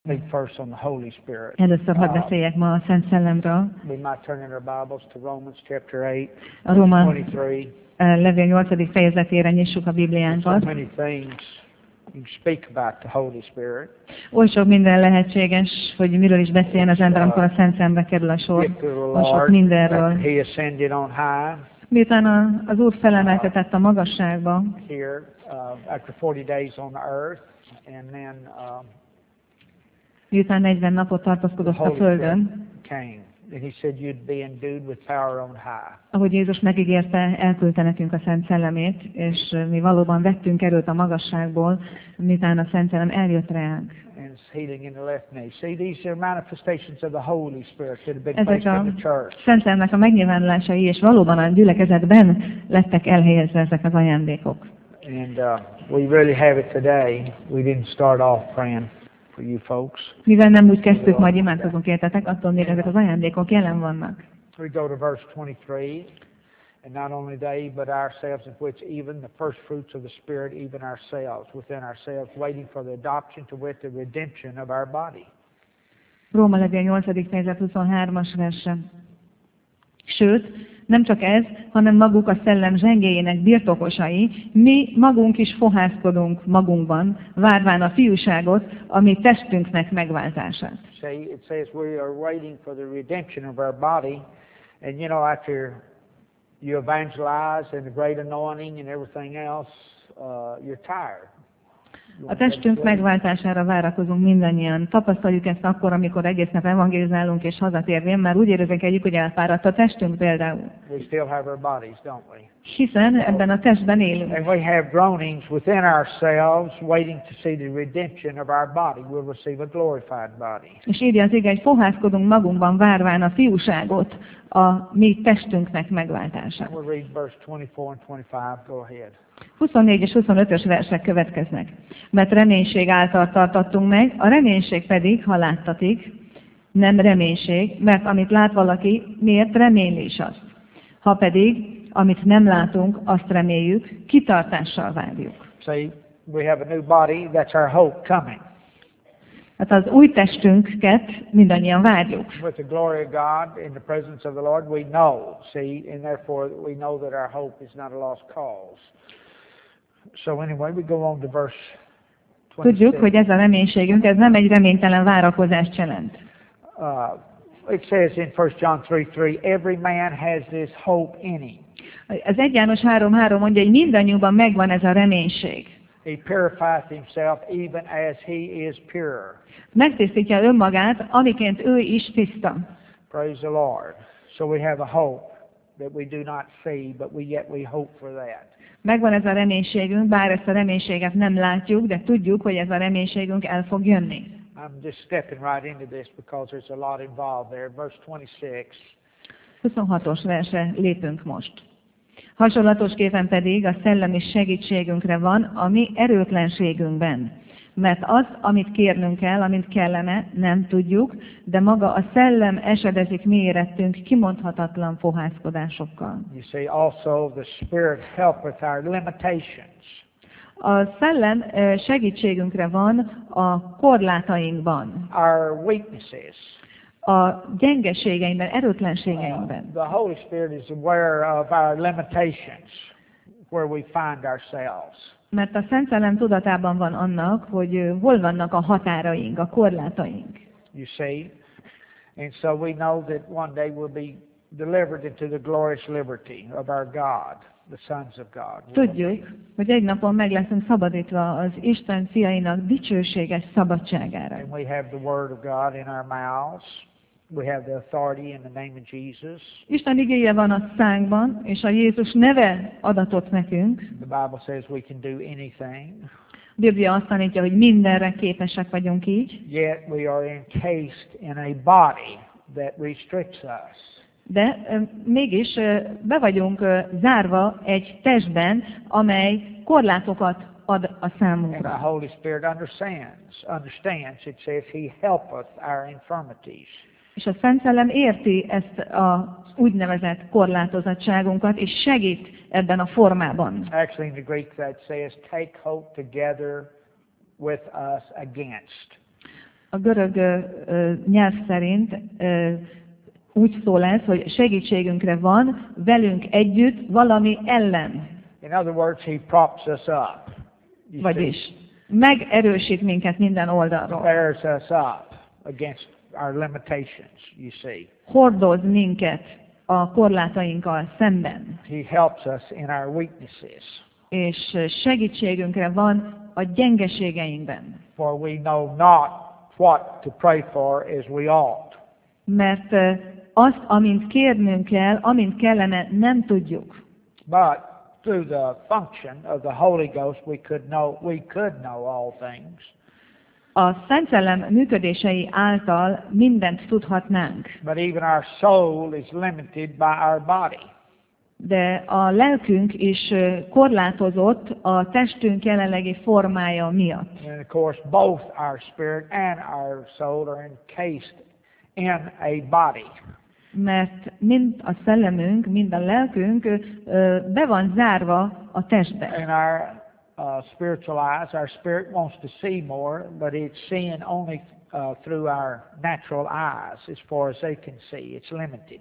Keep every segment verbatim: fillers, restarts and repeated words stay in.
Speak first on the Holy Spirit. Először hadd beszéljek ma a Szent Szellemről. We might turn in our Bibles to Romans chapter eight, A Róma twenty-three. levél nyolcadik fejezetére nyissuk a So Bibliánkat. many things you speak about the Holy Spirit. Oly sok minden lehetséges, hogy miről is beszéljen az ember, amikor a Szent Szellemre kerül a sor. Gift of the Oly sok Lord, mindenről. He ascended on high Miután a, az Úr felemeltetett a magasságba, here uh, after forty days on the earth, and then um, miután negyven napot the tartózkodott a Holy Spirit Földön, came. And He said you'd be endued with power on high. ahogy Jézus megígérte, elküldte nekünk a Szent Szellemét, és mi valóban vettünk erőt a magasságból, miután a Szent Szellem eljött ránk. And it's healing in the left knee. See, these are manifestations of the Holy Spirit that have been Ezek placed a in the church. Szent Szellemnek a megnyilvánulásai, és valóban a gyülekezetben lettek elhelyezve ezek az ajándékok. And uh, we really have it today. We didn't start off praying for you folks. Mivel nem úgy kezdtük, majd imádkozunk értetek, attól még ezek az ajándékok jelen vannak. We go to verse twenty-three. And not only they, but ourselves, in which even the first fruits of the Spirit, even ourselves, within ourselves, waiting for the adoption, to wit, the redemption of our body. Róma levél nyolcadik fejezet huszonhármas verse. Sőt, nem csak ez, hanem maguk a szellem zsengéjének birtokosai, mi magunk is fohászkodunk magunkban, várván a fiúságot, ami testünknek megváltását. See, it says we are waiting for the redemption of our body, and you know, after you evangelize and the great anointing and everything else, uh, you're tired. A testünk megváltására várakozunk mindannyian. Tapasztaljuk ezt akkor, amikor egész nap evangelizálunk és hazatérvén, már úgy érzékeljük, hogy elfáradt a testünk például. We still have our bodies, don't we? Hiszen ebben a testben élünk. And we have groanings within ourselves, waiting to see the redemption of our body. We'll receive a glorified body. És írja az ige, hogy fohászkodunk magunkban, várván a fiúságot, a mi testünknek megváltását. We'll read verse twenty-four and twenty-five. Go ahead. huszonnégy és huszonötös versek következnek. Mert reménység által tartottunk meg, a reménység pedig, ha láttatik, nem reménység, mert amit lát valaki, miért reméli is azt. Ha pedig, amit nem látunk, azt reméljük, kitartással várjuk. See, we have a new body. That's our hope coming. Hát az új testünket mindannyian várjuk. With the glory of God in the presence of the Lord, we know, see, and therefore we know that our hope is not a lost cause. So anyway, we go on to verse twenty-six. Tudjuk, hogy ez a reménységünk, ez nem egy reménytelen várakozást jelent. Uh, it says in First John three three, every man has this hope in him. Az egy János három három mondja, hogy mindannyiunkban megvan ez a reménység. He purifieth himself even as he is pure. Megtisztítja önmagát, amiként ő is tiszta. Praise the Lord. So we have a hope that we do not see, but we yet we hope for that. Megvan ez a reménységünk, bár ezt a reménységet nem látjuk, de tudjuk, hogy ez a reménységünk el fog jönni. I'm just stepping right into this because there's a lot involved there. Verse twenty-six. huszonhatos versre lépünk most. Hasonlatosképpen pedig a szellemi segítségünkre van a mi erőtlenségünkben. Mert az, amit kérnünk kell, amit kellene, nem tudjuk, de maga a szellem esedezik mi érettünk kimondhatatlan fohászkodásokkal. You see, also the Spirit helpeth our limitations. A szellem segítségünkre van a korlátainkban, Our weaknesses. a gyengeségeinkben, erőtlenségeinkben. Uh, the Holy Spirit is aware of our limitations, where we find ourselves. Mert a Szent Szellem tudatában van annak, hogy hol vannak a határaink, a korlátaink. You see? And so we know that one day we'll be delivered into the glorious liberty of our God, the sons of God. Tudjuk, hogy egy napon meg leszünk szabadítva az Isten fiainak dicsőséges szabadságára. And we have the Word of God in our mouths. We have the authority in the name of Jesus. Isten igéje van a szánkban, és a Jézus neve adatott nekünk. The Bible says we can do anything. A Biblia azt tanítja, hogy mindenre képesek vagyunk így. Yet we are encased in a body that restricts us. De ö, mégis ö, be vagyunk ö, zárva egy testben, amely korlátokat ad a And the számunkra. Holy Spirit understands. Understands. It says He helpeth our infirmities. És a Szent Szellem érti ezt az úgynevezett korlátozottságunkat, és segít ebben a formában. Actually, in the Greek that says, take hope together with us against. A görög ö, ö, nyelv szerint ö, úgy szól ez, hogy segítségünkre van velünk együtt valami ellen. In other words, he props us up. You Vagyis see, megerősít minket minden oldalról. bears us up against our limitations, you see. Hordoz minket a korlátainkkal szemben. He helps us in our weaknesses. És segítségünkre van a gyengeségeinkben. For we know not what to pray for as we ought. Mert ö, azt, amint kérnünk kell, amint kellene, nem tudjuk. But through the function of the Holy Ghost, we could know we could know all things. A Szent Szellem működései által mindent tudhatnánk, But even our soul is limited by our body. de a lelkünk is ö, korlátozott a testünk jelenlegi formája miatt. And of course, both our spirit and our soul are encased in a body. Mert mind a szellemünk, mind a lelkünk ö, be van zárva a testbe. In our uh, spiritual eyes, our spirit wants to see more, but it's seeing only uh, through our natural eyes as far as they can see. It's limited.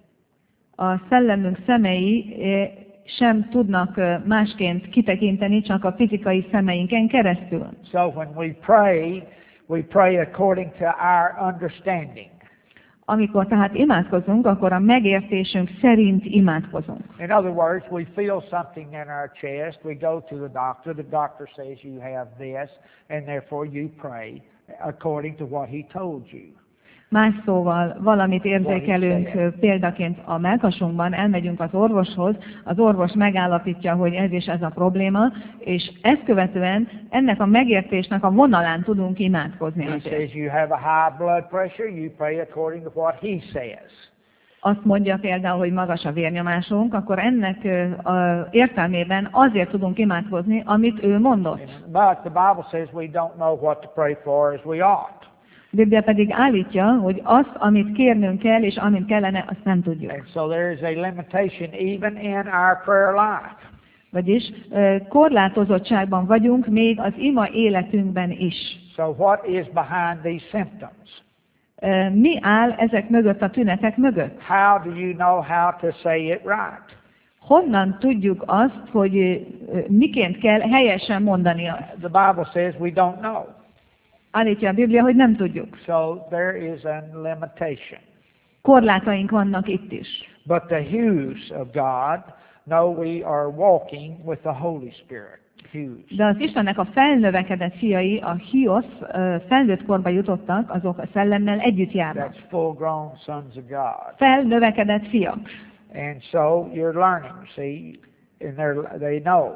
A szellemünk szemei ö, sem tudnak ö, másként kitekinteni, csak a fizikai szemeinken keresztül. So when we pray, we pray according to our understanding. Amikor tehát imádkozunk, akkor a megértésünk szerint imádkozunk. In other words, we feel something in our chest, we go to the doctor, the doctor says you have this, and therefore you pray according to what he told you. Más szóval valamit érzékelünk ö, példaként a mellkasunkban, elmegyünk az orvoshoz, az orvos megállapítja, hogy ez és ez a probléma, és ezt követően ennek a megértésnek a vonalán tudunk imádkozni. He azért. says you have a high blood pressure, you pray according to what he says. Azt mondja például, hogy magas a vérnyomásunk, akkor ennek ö, a értelmében azért tudunk imádkozni, amit ő mondott. But the Bible says we don't know what to pray for as we ought. A Biblia pedig állítja, hogy azt, amit kérnünk kell, és amit kellene, azt nem tudjuk. And so there is a limitation even in our prayer life. Vagyis ö, korlátozottságban vagyunk még az ima életünkben is. So what is behind these symptoms? Ö, Mi áll ezek mögött, a tünetek mögött? How do you know how to say it right? Honnan tudjuk azt, hogy ö, miként kell helyesen mondani azt? The Bible says we don't know. Állítja a Biblia, hogy nem tudjuk. So there is a limitation. Korlátaink vannak itt is. But the hues of God know we are walking with the Holy Spirit. Hues. De az Istennek a felnövekedett fiai, a hiosz, ö, felnőtt korba jutottak, azok a szellemmel együtt járnak. That's full-grown sons of God. Felnövekedett fiak. And so you're learning, see, and they're, they know.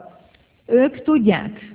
Ők tudják.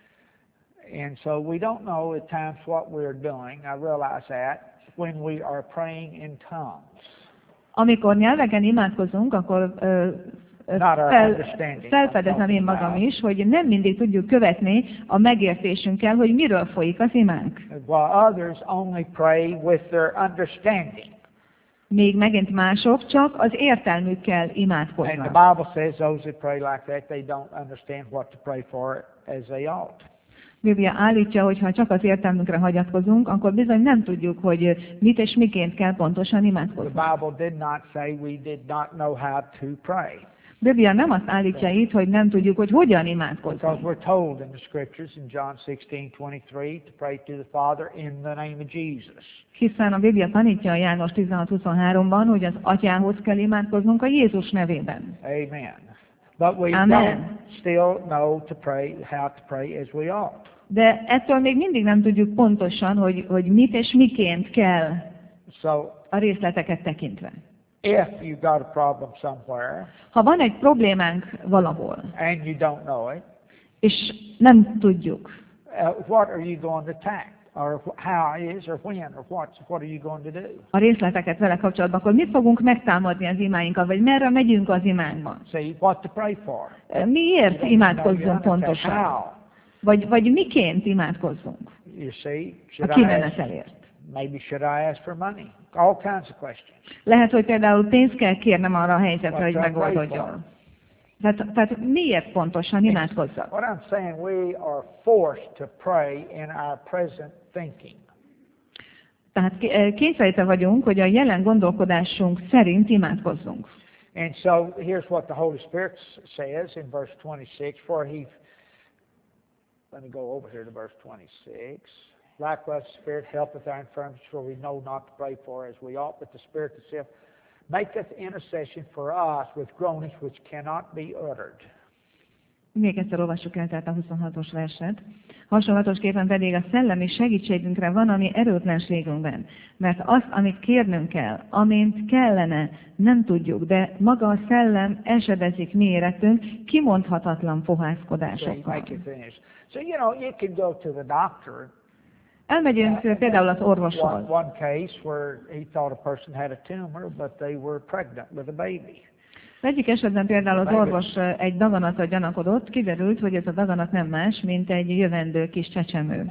And so we don't know at times what we're doing. I realize that when we are praying in tongues. Amikor nyelveken imádkozunk, akkor ö, ö, Not our fel, understanding. felfedezem én magam is, hogy nem mindig tudjuk követni a megértésünkkel, hogy miről folyik az imánk. While others only pray with their understanding. Még megint mások csak az értelmükkel And the imádkoznak. Bible says those that pray like that, they don't understand what to pray for as they ought. Biblia állítja, hogy ha csak az értelmünkre hagyatkozunk, akkor bizony nem tudjuk, hogy mit és miként kell pontosan The imádkozni. Bible did not say we did not know how to pray. Biblia nem azt állítja itt, hogy nem tudjuk, hogy hogyan Because imádkozzunk. we're told in the scriptures in John sixteen twenty-three to pray to the Father in the name of Jesus. Hiszen a Biblia tanítja a János tizenhat huszonháromban, hogy az Atyához kell imádkoznunk a Jézus nevében. Amen. But we Amen. don't still know to pray how to pray as we ought. De ettől még mindig nem tudjuk pontosan, hogy, hogy mit és miként kell So a részleteket tekintve. if you got a problem somewhere Ha van egy problémánk valahol, and you don't know it, és nem tudjuk, uh, what are you going to attack? Or wh- how it is, or when, or what, what are you going to do? a részleteket vele kapcsolatban, akkor mit fogunk megtámadni az imáinkkal, vagy merre megyünk az imánkban? See what to pray for. Miért No, you imádkozzunk understand pontosan? how. Vagy, vagy miként imádkozzunk You see, a should I ask, kimenetelért? maybe should I ask for money? All kinds of questions. Lehet, hogy például pénzt kell kérnem arra a helyzetre, What hogy should I pray megoldódjon. for? Tehát, tehát miért pontosan imádkozzak? What I'm saying, we are forced to pray in our present thinking. Tehát kényszerítve vagyunk, hogy a jelen gondolkodásunk szerint imádkozzunk. And so here's what the Holy Spirit says in verse twenty-six, for he, let me go over here to verse twenty-six. Likewise the Spirit helpeth our infirmities, for we know not to pray for as we ought, but the Spirit itself maketh intercession for us with groanings which cannot be uttered. Még egyszer olvassuk el tehát a huszonhatos verset. Hasonlatosképpen pedig a szellemi segítségünkre van, ami erőtlenségünkben. Mert azt, amit kérnünk kell, amint kellene, nem tudjuk, de maga a szellem esedezik mi érettünk kimondhatatlan So, fohászkodásokkal. make it finish. So, you know, you can go to the doctor. Elmegyünk például az One, orvoshoz. one case where he thought a person had a tumor, but they were pregnant with a baby. Egyik esetben például az orvos egy daganatra gyanakodott, kiderült, hogy ez a daganat nem más, mint egy jövendő kis csecsemő.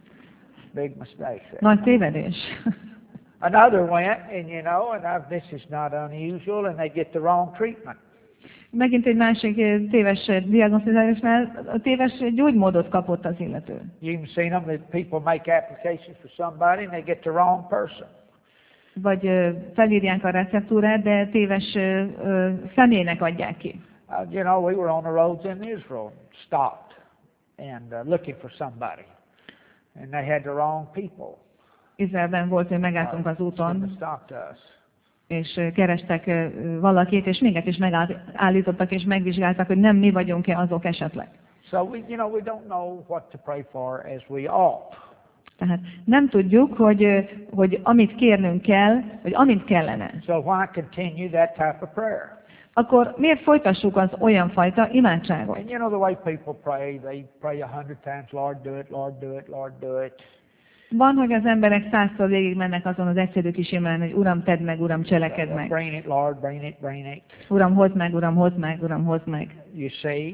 Big mistake. Nagy tévedés. Another went, and you know, and I've, this is not unusual, and they get the wrong treatment. Megint egy másik eh, téves diagnosztizálásnál a téves gyógymódot kapott az illető. You've seen them, that people make applications for somebody, and they get the wrong person. Vagy eh, felírják a receptúrát, de téves eh, eh, személynek adják ki. Uh, you know, we were on the roads in Israel, stopped, and uh, looking for somebody, and they had the wrong people. Izraelben volt, hogy megálltunk az That úton, stopped us. és eh, kerestek eh, valakit, és minket is megállítottak, és megvizsgáltak, hogy nem mi vagyunk-e azok esetleg. So we, you know, we don't know what to pray for as we ought. Tehát nem tudjuk, hogy, eh, hogy amit kérnünk kell, vagy amit kellene. So why continue that type of prayer? Akkor miért folytassuk az olyan fajta imádságot? And you know the way people pray, they pray a hundred times, Lord do it, Lord do it, Lord do it. Van, hogy az emberek százszor végig mennek azon az egyszerű kis imán, hogy Uram, tedd meg, Uram, cselekedd meg. Bring it, Lord, bring it, bring it. Uram, hozd meg, Uram, hozd meg, Uram, hozd meg. You see?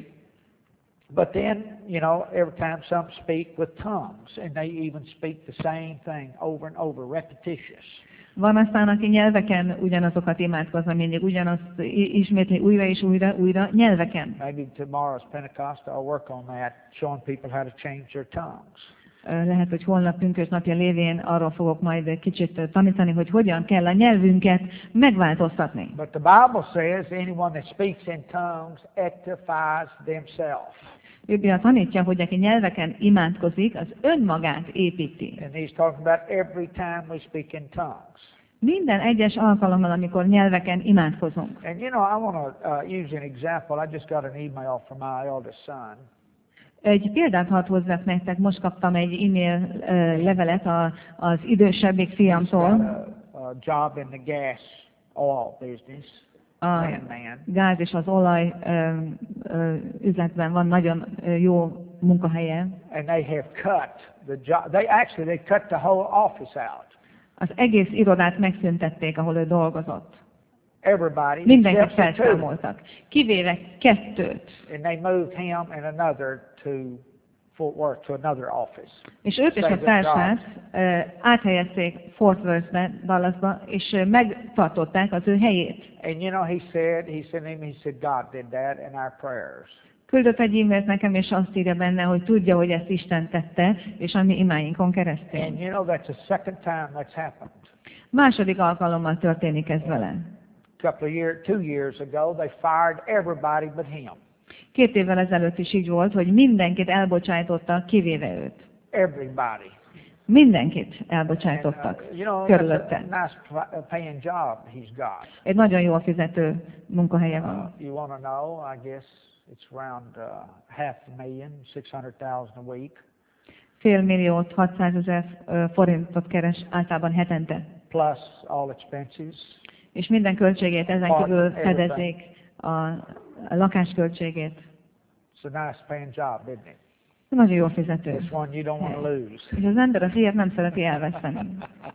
But then, you know, every time some speak with tongues, and they even speak the same thing over and over, repetitious. Van aztán, aki nyelveken ugyanazokat imádkozna, mindig ugyanazt i- ismétli újra és újra, újra nyelveken. Maybe tomorrow's Pentecost, I'll work on that, showing people how to change their tongues. Ö, Lehet, hogy holnap pünkösdnapja lévén arról fogok majd egy kicsit ö, tanítani, hogy hogyan kell a nyelvünket megváltoztatni. But the Bible says anyone that speaks in tongues edifies themselves. Biblia tanítja, hogy aki nyelveken imádkozik, az önmagát építi. And he's talking about every time we speak in tongues. Minden egyes alkalommal, amikor nyelveken imádkozunk. And you know, I want to uh, use an example. I just got an email from my eldest son. Egy példát hadd hozzak nektek, most kaptam egy e-mail ö, levelet a, az idősebbik He's got fiamtól. a, a job in the gas oil business. A Landman. gáz és az olaj ö, ö, üzletben van nagyon ö, jó munkahelye. And they have cut the job. They actually they cut the whole office out. Az egész irodát megszüntették, ahol ő dolgozott. Everybody Mindenkit except for two. felszámoltak. Kivéve kettőt. And they moved him and another to Fort Worth to another office. És őt és a társát ö, áthelyezték Fort Worthbe, Dallasba, és ö, megtartották az ő helyét. And you know, he said, he said, to him, he said, God did that in our prayers. Küldött egy e-mailt nekem, és azt írja benne, hogy tudja, hogy ezt Isten tette, és a mi imáinkon keresztül. And you know, that's the second time that's happened. Második alkalommal történik ez vele. A couple of years, two years ago, they fired everybody but him. Két évvel ezelőtt is így volt, hogy mindenkit elbocsájtottak, kivéve őt. Everybody. Mindenkit And, elbocsájtottak uh, you know, that's körülötte. a nice pl- paying job he's got. Egy nagyon jól fizető munkahelye Uh, van. you want to know? I guess it's around uh, half a million, six hundred thousand a week, Fél milliót, hatszázezer ö, forintot keres általában hetente. plus all expenses. És minden költségét ezen Part, kívül everything. fedezik, a, a lakásköltségét. It's a nice paying job, isn't it? Nagyon jól fizető. It's one you don't want to lose. És az ember az ilyet nem szereti elveszteni.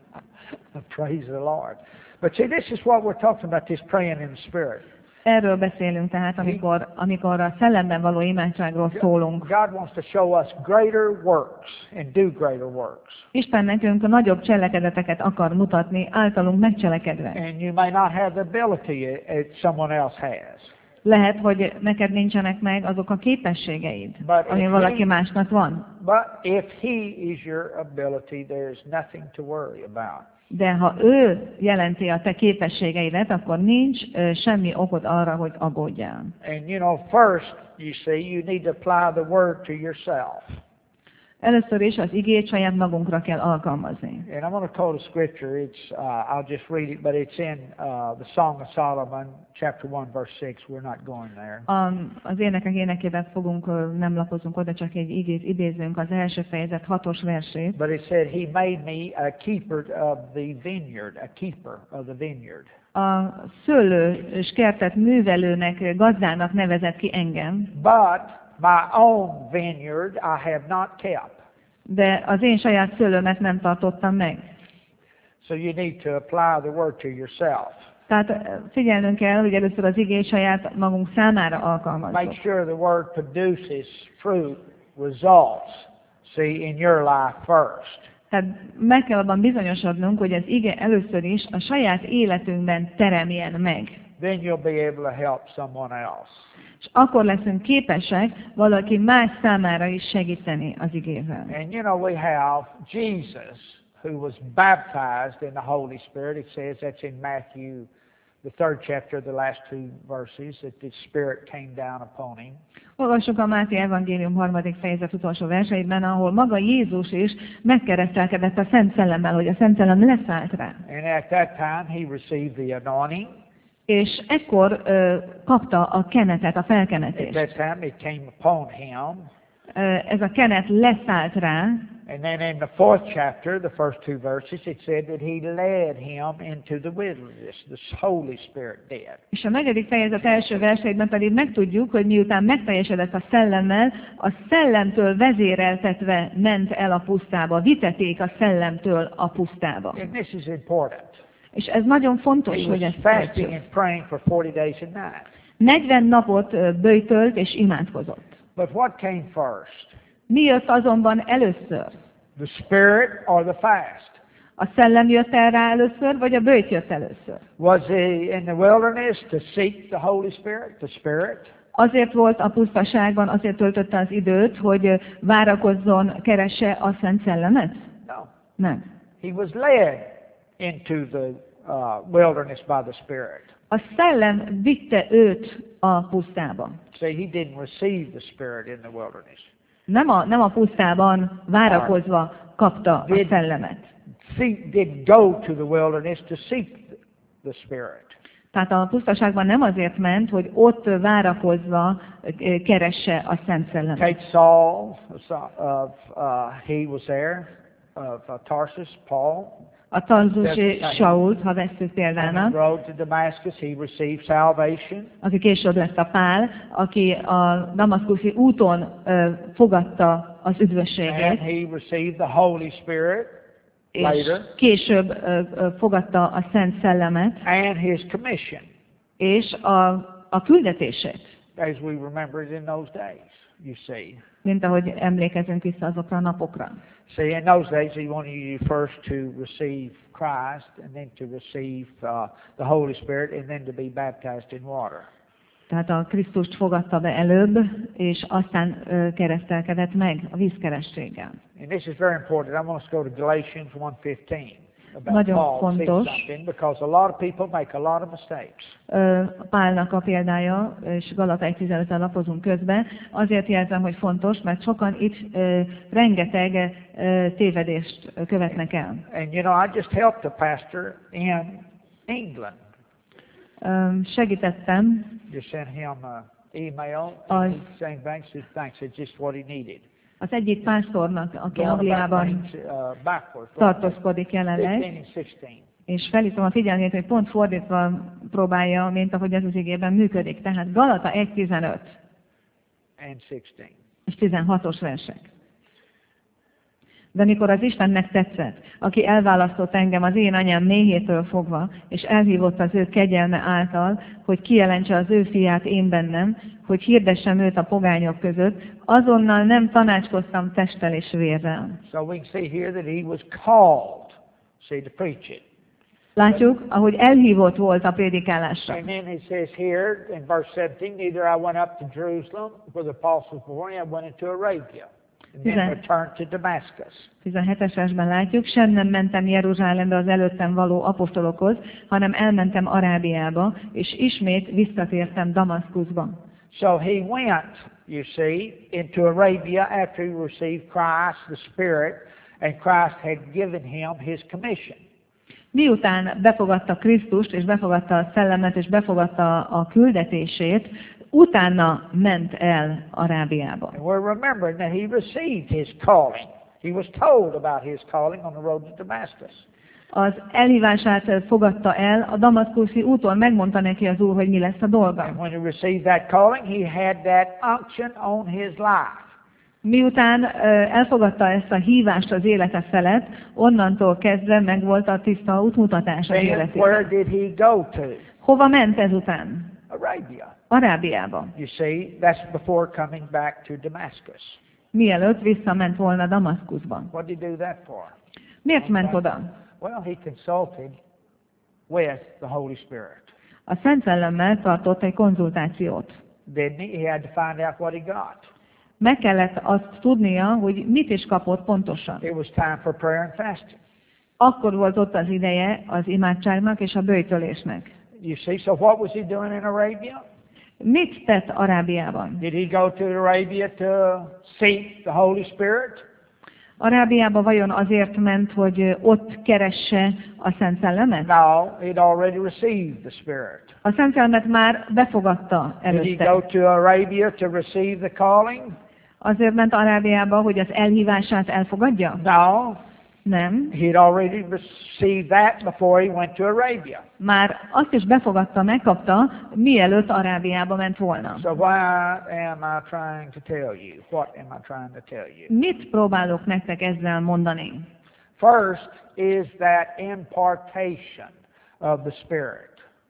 Praise the Lord. But see, this is what we're talking about, this praying in the Spirit. Erről beszélünk tehát, amikor, amikor a szellemben való imádságról szólunk. God wants to show us greater works and do greater works. Isten nekünk a nagyobb cselekedeteket akar mutatni, általunk megcselekedve. And you may not have the ability that someone else has. Lehet, hogy neked nincsenek meg azok a képességeid, But ami if valaki he- másnak van. But if he is your ability, there is nothing to worry about. De ha ő jelenti a te képességeidet, akkor nincs ö, semmi okod arra, hogy aggódjál. And you know, first, you see, you need to apply the word to yourself. Először is az igét saját magunkra kell alkalmazni. And I'm going to quote a scripture. It's uh, I'll just read it, but it's in uh, the Song of Solomon, chapter one, verse six. We're not going there. A, az énekek énekében fogunk, ö, nem lapozunk oda, csak egy igét idézünk, az első fejezet hatos versét. But it said, He made me a keeper of the vineyard, a keeper of the vineyard. A szőlő és kertet művelőnek, gazdának nevezett ki engem, But my own vineyard I have not kept. de az én saját szőlőmet nem tartottam meg. So you need to apply the word to yourself. Tehát ö, figyelnünk kell, hogy először az igét saját magunk számára Make alkalmazzuk. sure the word produces fruit, results, see, in your life first. Tehát meg kell abban bizonyosodnunk, hogy az ige először is a saját életünkben teremjen meg. Then you'll be able to help someone else. És akkor leszünk képesek valaki más számára is segíteni az igével. And you know, we have Jesus, who was baptized in the Holy Spirit. It says that's in Matthew, the third chapter, the last two verses, that the Spirit came down upon him. Olvassuk a Máté evangélium harmadik fejezet utolsó verseiben, ahol maga Jézus is megkeresztelkedett a Szent Szellemmel, hogy a Szent Szellem leszállt rá. And at that time, he received the anointing. És ekkor ö, kapta a kenetet, a At felkenetést. that time, it came upon him. Ö, ez a kenet leszállt rá, And then in the fourth chapter, the first two verses, it said that he led him into the wilderness. The Holy Spirit did. és a negyedik fejezet első verseiben pedig megtudjuk, hogy miután megteljesedett a szellemmel, a szellemtől vezéreltetve ment el a pusztába, viteték a szellemtől a pusztába. And this is important. És ez nagyon fontos, He hogy was ezt fasting értsük. and praying for forty days and nights. negyven napot ö, böjtölt és imádkozott. But what came first? Mi jött azonban először? The Spirit or the fast? A szellem jött el rá először, vagy a böjt jött először? Was he in the wilderness to seek the Holy Spirit, the Spirit? Azért volt a pusztaságban, azért töltötte az időt, hogy ö, várakozzon, keresse a Szent Szellemet? No. Nem. He was led into the uh, wilderness by the Spirit. A szellem vitte őt a pusztába. See, he didn't receive the Spirit in the wilderness. Nem a, nem a pusztában várakozva kapta a szellemet. Seek, didn't go to the wilderness to seek the Spirit. Tehát a pusztaságban nem azért ment, hogy ott várakozva ö, keresse a Szent Szellemet. Take Saul, of, uh, he was there, of uh, Tarsus, Paul. A tarzusi Sault, ha vesszük On the példának, road to Damascus, he received salvation. aki később lett a Pál, aki a damaszkuszi úton ö, fogadta az And üdvösségét, he received the Holy Spirit és later, később ö, ö, fogadta a Szent Szellemet, and his commission, és a, a küldetését, as we remember it in those days, you see. mint ahogy emlékezünk vissza azokra a napokra. See, in those days, he wanted you first to receive Christ, and then to receive uh, the Holy Spirit, and then to be baptized in water. Tehát a Krisztust fogadta be előbb, és aztán ö, keresztelkedett meg a vízkeresztséggel. And this is very important. I want us to go to Galatians one fifteen. About Nagyon Paul, see fontos. something, because a lot of people make a lot of mistakes. Ö, Pálnak a példája, és Galata egy tizenöten lapozunk közben, azért jelzem, hogy fontos, mert sokan itt ö, rengeteg ö, tévedést követnek el. And you know, I just helped a pastor in England. Ö, segítettem Just sent him an email Az- saying thanks, thanks. It's just what he needed. az egyik pásztornak, aki Going about Angliában things, uh, backwards. tartózkodik jelenleg, fifteen and sixteen. és felhívom a figyelmét, hogy pont fordítva próbálja, mint ahogy ez az igében működik. Tehát Galata egy tizenöt And sixteen. és tizenhatos versek. De mikor az Istennek tetszett, aki elválasztott engem az én anyám méhétől fogva, és elhívott az ő kegyelme által, hogy kijelentse az ő fiát én bennem, hogy hirdessem őt a pogányok között, azonnal nem tanácskoztam testtel és vérrel. So we can see here that he was called, see, to preach it. Látjuk, ahogy elhívott volt a prédikálásra. And then it says here in verse seventeen, neither I went up to Jerusalem where the apostles were born, I went into Arabia, and then Tizen- returned to Damascus. tizenhetes versben látjuk, sem nem mentem Jeruzsálembe az előttem való apostolokhoz, hanem elmentem Arábiába, és ismét visszatértem Damaszkuszba. So he went, you see, into Arabia after he received Christ, the Spirit, and Christ had given him his commission. Miután befogadta Krisztust, és befogadta a szellemet, és befogadta a küldetését, utána ment el Arábiába. And we're remembering that he received his calling. He was told about his calling on the road to Damascus. Az elhívását fogadta el, a damaszkuszi úton megmondta neki az Úr, hogy mi lesz a dolga. And when he received that calling, he had that unction on his life. Miután ö, elfogadta ezt a hívást az élete felett, onnantól kezdve megvolt a tiszta útmutatás az Then where életében. did he go to? Hova ment ezután? Arabia. Arábiába. You see, that's before coming back to Damascus. Mielőtt visszament volna Damaszkuszba. What did he do that for? Miért ment oda? Well, he consulted with the Holy Spirit. A Szent Szellemmel tartott egy konzultációt. Didn't he? He had to find out what he got. Meg kellett azt tudnia, hogy mit is kapott pontosan. It was time for prayer and fasting. Akkor volt ott az ideje az imádságnak és a böjtölésnek. You see, so what was he doing in Arabia? Mit tett Arábiában? Did he go to Arabia to seek the Holy Spirit? Arábiába vajon azért ment, hogy ott keresse a Szent Szellemet? No, he'd already received the Spirit. A Szent Szellemet már befogadta Did he előtte. go to Arabia to receive the calling? Azért ment Arábiába, hogy az elhívását elfogadja? No, Nem. he'd already received that before he went to Arabia. Már azt is befogadta, megkapta, mielőtt Arábiába ment volna. So why am I trying to tell you? What am I trying to tell you? Mit próbálok nektek ezzel mondani? First is that impartation of the Spirit,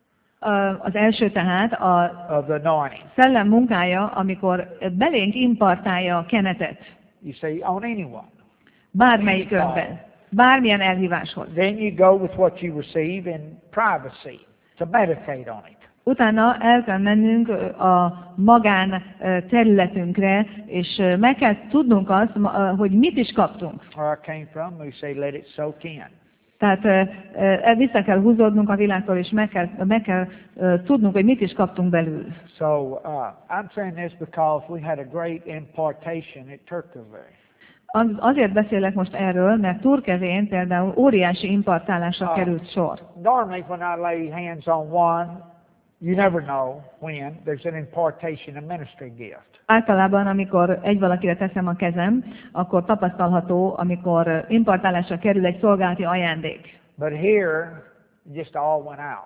Ö, Az első tehát a of the anointing. szellem munkája, amikor belénk impartálja a kenetet, You see, on anyone. bármelyikünkben, bármilyen elhíváshoz. Then you go with what you receive in privacy to meditate on it. Utána el kell mennünk ö, a magán ö, területünkre, és ö, meg kell tudnunk azt, ma- ö, hogy mit is kaptunk. Where I came from, we say let it soak in. Tehát ö, ö, vissza kell húzódnunk a világtól, és meg kell, meg kell ö, tudnunk, hogy mit is kaptunk belül. So uh, I'm saying this because we had a great impartation at Turkaville. Az, azért beszélek most erről, mert Turkevén például óriási impartálásra Ah. került sor. Normally when I lay hands on one, you never know when, there's an impartation of ministry gift. Általában, amikor egy valakire teszem a kezem, akkor tapasztalható, amikor impartálásra kerül egy szolgálati ajándék. But here, it just all went out.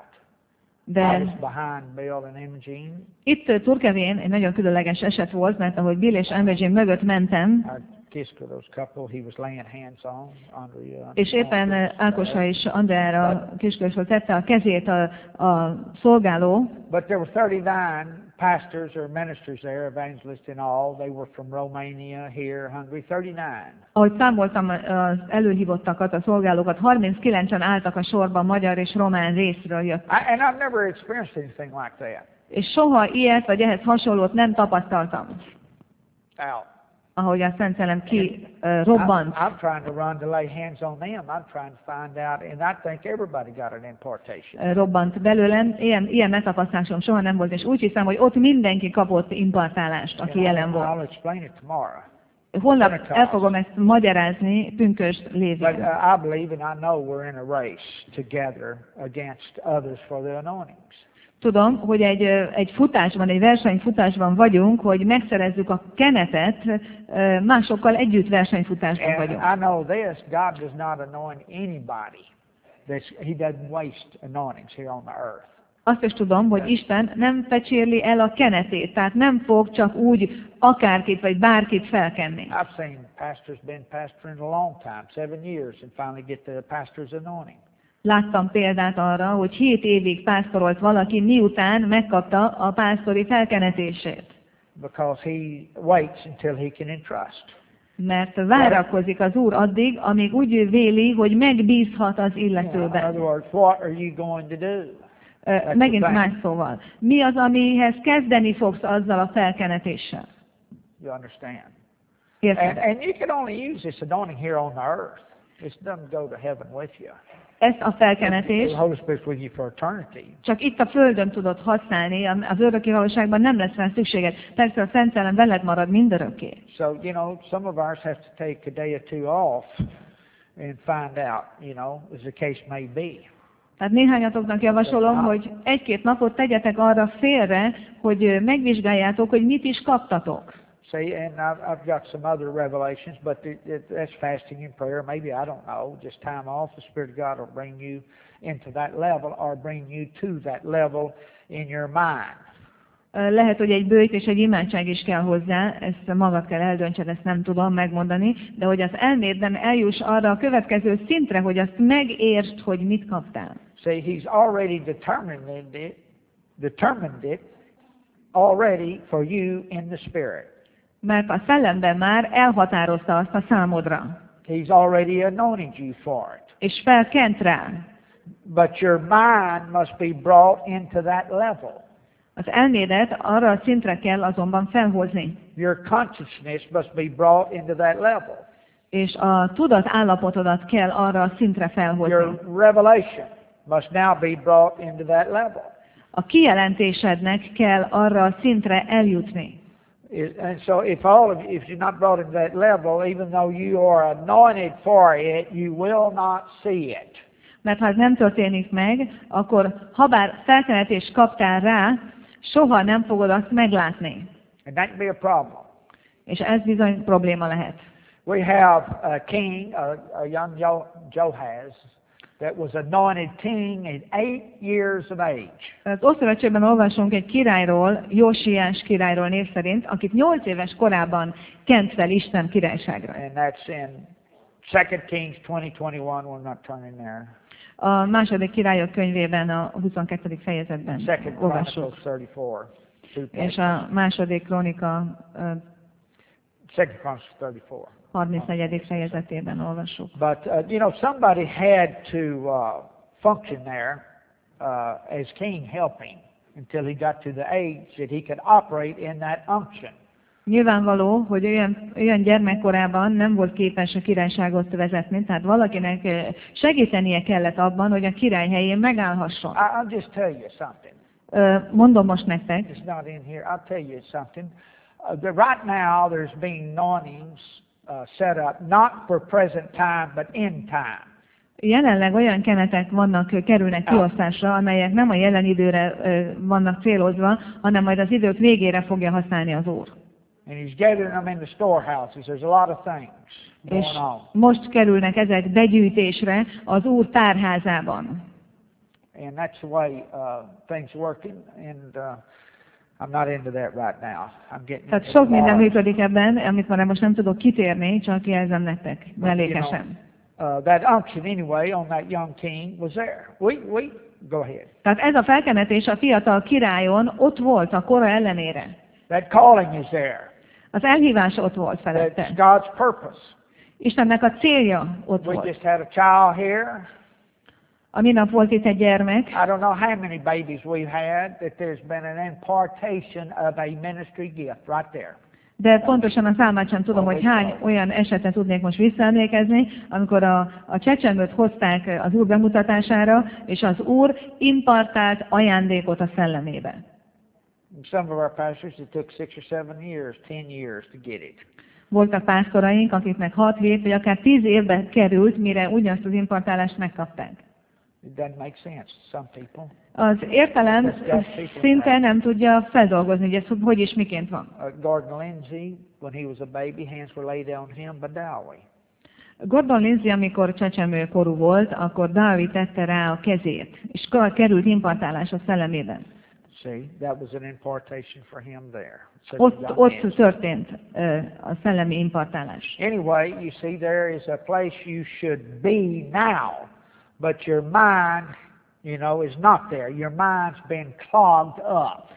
I De was behind Bill and Imogene. itt Turkevén egy nagyon különleges eset volt, mert ahogy Bill és Imogen mögött mentem, I kissed with those couple he was laying hands on. Andrea, és éppen eh, Ákosra és Andreára Kiskörösről tette a kezét a, a szolgáló, But there were thirty-nine pastors or ministers there, evangelists and all. They were from Romania, here, Hungary, thirty-nine. ahogy számoltam az előhívottakat, a szolgálókat, harminckilencen álltak a sorban magyar és román részről jött. I, and I've never experienced anything like that. És soha ilyet, vagy ehhez hasonlót nem tapasztaltam, Out. ahogy a Szent Szellem ki uh, robbant. I'm, I'm trying to run to lay hands on them. I'm trying to find out, and I think everybody got an impartation. uh, robbant belőlem. Ilyen, ilyen megtapasztalásom soha nem volt, és úgy hiszem, hogy ott mindenki kapott impartálást, aki And jelen I'll, volt. I'll explain it tomorrow. Holnap el fogom ezt magyarázni pünkösd But lévén. uh, I believe and I know we're in a race together against others for the anointings. Tudom, hogy egy, ö, egy futásban, egy versenyfutásban vagyunk, hogy megszerezzük a kenetet, ö, másokkal együtt versenyfutásban And vagyunk. I know this, God does not anoint anybody. That's, he doesn't waste anointings here on the earth. Azt is tudom, hogy Isten nem fecsérli el a kenetét, tehát nem fog csak úgy akárkit vagy bárkit felkenni. I've seen pastors been pastoring a long time, seven years, and finally get the pastor's anointing. Láttam példát arra, hogy hét évig pásztorolt valaki, miután megkapta a pásztori felkenetését. Because he waits until he can entrust. Mert várakozik az Úr addig, amíg úgy véli, hogy megbízhat az You know, in illetőben. other words, what are you going to do? Ö, Megint más szóval. Mi az, amihez kezdeni fogsz azzal a felkenetéssel? You understand? And, Érted? and you can only use this anointing here on the earth. It doesn't go to heaven with you. Ezt a The felkenetést Holy Spirit's with you for eternity. csak itt a Földön tudod használni, az örökké valóságban nem lesz rá szükséged. Persze a Szent Szellem veled marad mindörökké. So, you know, some of us have to take a day or two off and find out, you know, as the case may be. Tehát néhányatoknak javasolom, hogy egy-két napot tegyetek arra félre, hogy megvizsgáljátok, hogy mit is kaptatok. See, and I've, I've got some other revelations, but it, it, that's fasting and prayer. Maybe, I don't know, just time off. The Spirit of God will bring you into that level or bring you to that level in your mind. Lehet, hogy egy bőjt és egy imádság is kell hozzá, ezt magad kell eldöntsed, ezt nem tudom megmondani, de hogy az elmédben eljuss arra a következő szintre, hogy azt megértsd, hogy mit kaptál. See, He's already determined it, determined it already for you in the Spirit. Mert a szellemben már elhatározta azt a számodra, He's already anointed you for it. és felkent rá. But your mind must be brought into that level. Az elmédet arra a szintre kell azonban felhozni, Your consciousness must be brought into that level. és a tudat állapotodat kell arra a szintre felhozni. Your revelation must now be brought into that level. A kijelentésednek kell arra a szintre eljutni. Is- And so if all of you, if you're not brought into that level, even though you are anointed for it, you will not see it. Mert ha ez nem történik meg, akkor habár felkenetést kaptál rá, soha nem fogod azt meglátni. And that can be a problem. És ez bizony probléma lehet. We have a king, a, a young Jo- Joahaz, that was anointed king at eight years of age. Az Ószövetségben olvasunk egy királyról, Jósiás királyról név szerint, akit nyolc éves korában kent fel Isten királyságra. And that's in Second Kings twenty twenty-one. We're not turning there. A második királyok könyvében, a huszonkettedik fejezetben Second olvassuk. Chronicles thirty-four. Two És pages. a második krónika ö, Second Chronicles thirty-four. harmincnegyedik fejezetében olvassuk. But, uh, you know, somebody had to uh, function there uh, as king helping until he got to the age that he could operate in that unction. Nyilvánvaló, hogy olyan, olyan gyermekkorában nem volt képes a királyságot vezetni, tehát valakinek ö, segítenie kellett abban, hogy a király helyén megállhasson. I, I'll just tell you something. Ö, Mondom most nektek, It's not in here. I'll tell you something. Uh, the, right now, there's being anointings uh, set up, not for present time, but in time. jelenleg olyan kenetek vannak, ö, kerülnek kiosztásra, amelyek nem a jelen időre ö, vannak célozva, hanem majd az idők végére fogja használni az Úr. And he's gathering them in the storehouses. There's a lot of things És going on. most kerülnek ezek begyűjtésre az Úr tárházában. And that's the way uh, things working. And uh, I'm not into that right now. I'm getting Tehát into sok minden tomorrow. működik ebben, amit már most nem tudok kitérni, csak jelzem nektek mellékesen. Uh, that unction anyway on that young king was there. We, we, go ahead. Tehát ez a felkenetés a fiatal királyon ott volt a kora ellenére. That calling is there. Az elhívás ott volt That's felette. God's purpose. Istennek a célja ott We volt. just had a child here. A minap volt itt egy gyermek, I don't know how many babies we've had that there's been an impartation of a ministry gift right there. de pontosan a számát sem tudom, hogy hány olyan esetet tudnék most visszaemlékezni, amikor a, a csecsemőt hozták az Úr bemutatására, és az Úr impartált ajándékot a szellemébe. Some of our pastors, it took six or seven years, ten years to get it. Voltak pásztoraink, akiknek hat hét vagy akár tíz évbe került, mire ugyanazt az impartálást megkapták. It doesn't make sense to some people. Az értelem szinte nem tudja feldolgozni, hogy ez hogy és miként van. Uh, Gordon Lindsay, when he was a baby, hands were laid on him by Dowie. Gordon Lindsay, amikor csecsemő korú volt, akkor Dávid tette rá a kezét, és került impartálás a szellemében. See, that was an impartation for him there. Such Ott, a young ott man. történt ö, a szellemi impartálás. Anyway, you see, there is a place you should be now, but your mind, you know, is not there. Your mind's been clogged up.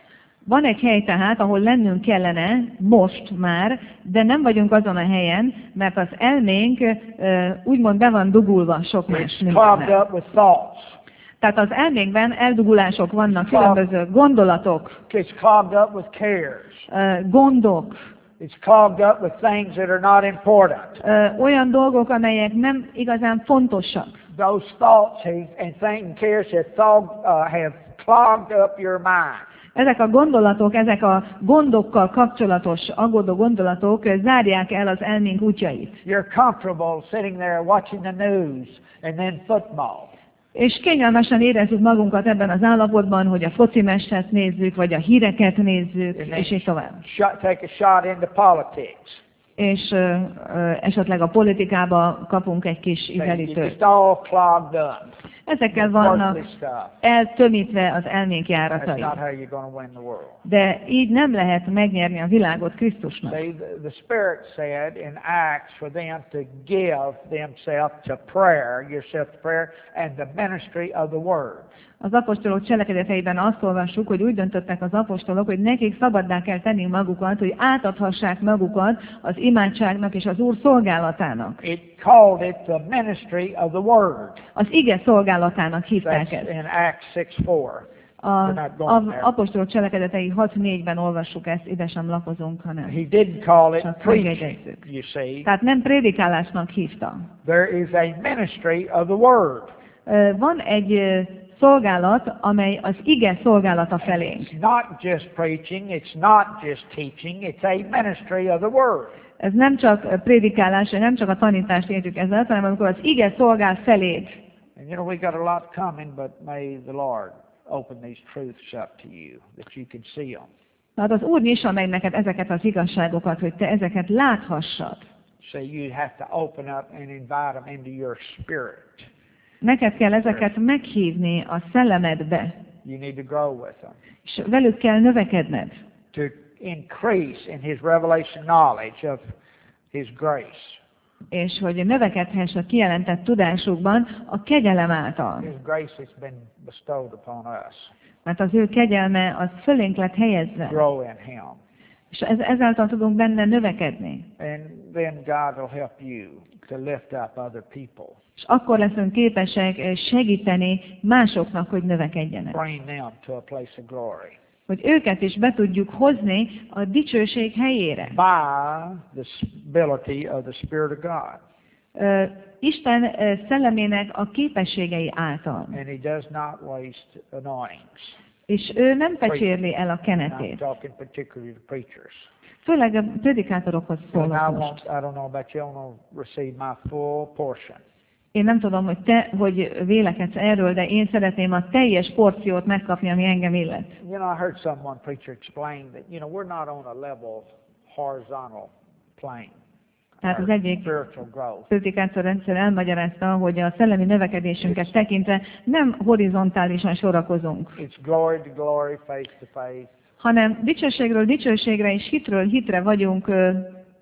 Van egy hely tehát, ahol lennünk kellene most már, de nem vagyunk azon a helyen, mert az elménk ö, úgymond be van dugulva sok más It's clogged mindennel. up with thoughts. Tehát az elménkben eldugulások vannak, különböző gondolatok, It's clogged up with cares. ö, gondok, It's clogged up with things that are not important. ö, olyan dolgok, amelyek nem igazán fontosak. Those thoughts have- and things and cares have, thog, uh, have clogged up your mind. Ezek a gondolatok, ezek a gondokkal kapcsolatos aggódó gondolatok ö, zárják el az elménk útjait. You're comfortable sitting there watching the news and then football. És kényelmesen érezzük magunkat ebben az állapotban, hogy a foci meccset nézzük, vagy a híreket nézzük, And then és így tovább. shot, take a shot into politics. És ö, ö, esetleg a politikába kapunk egy kis It's ízelítőt. just all clogged up. Ezekkel Worldly vannak stuff. eltömítve az elménk That's járatai. not how you're going to win the world. De így nem lehet megnyerni a világot Krisztusnak. See, the, the Spirit said in Acts for them to give themselves to prayer, yourself to prayer, and the ministry of the Word. Az apostolok cselekedeteiben azt olvassuk, hogy úgy döntöttek az apostolok, hogy nekik szabaddá kell tenni magukat, hogy átadhassák magukat az imádságnak és az Úr szolgálatának. It called it the ministry of the Word. Az ige szolgálatának hívták That's ezt. in Acts six four. Az apostolok cselekedetei hat négyben olvassuk ezt, ide sem lapozunk, hanem. He didn't call it Csak preaching, megjegyezzük. you see. Tehát nem prédikálásnak hívta. There is a ministry of the Word. Ö, Van egy ö, szolgálat, amely az ige szolgálata felénk. It's not just preaching, it's not just teaching, it's a ministry of the Word. Ez nem csak prédikálás, nem csak a tanítást értjük ezzel, hanem amikor az ige szolgál feléd. And you know, we got a lot coming, but may the Lord open these truths up to you, that you can see them. Tehát az Úr nyissa meg neked ezeket az igazságokat, hogy te ezeket láthassad. So you have to open up and invite them into your spirit. Neked kell ezeket meghívni a szellemedbe, You need to grow with them. és velük kell növekedned. To increase in His revelation knowledge of His grace. És hogy növekedhess a kijelentett tudásukban a kegyelem által. His grace has been bestowed upon us. Mert az ő kegyelme az fölénk lett helyezve, Grow in Him. és ez, ezáltal tudunk benne növekedni. And then God will help you to lift up other people. És akkor leszünk képesek segíteni másoknak, hogy növekedjenek. Bring them to a place of glory. Hogy őket is be tudjuk hozni a dicsőség helyére. By the ability of the Spirit of God. Ö, Isten ö, szellemének a képességei által. And He does not waste anointings. És ő nem pecsérli el a I'm kenetét. talking particularly to preachers. Főleg a predikátorokhoz And I szólok most. want, I don't know about you, I want to receive my full portion. Én nem tudom, hogy te hogy vélekedsz erről, de én szeretném a teljes porciót megkapni, ami engem illet. You know, I heard someone preacher explain that, you know, we're not on a level horizontal plane. Tehát az Our egyik spiritual growth. predikátor rendszer elmagyarázta, hogy a szellemi növekedésünket tekintve nem horizontálisan sorakozunk, It's glory to glory, faith to faith. hanem dicsőségről dicsőségre és hitről hitre vagyunk. ö,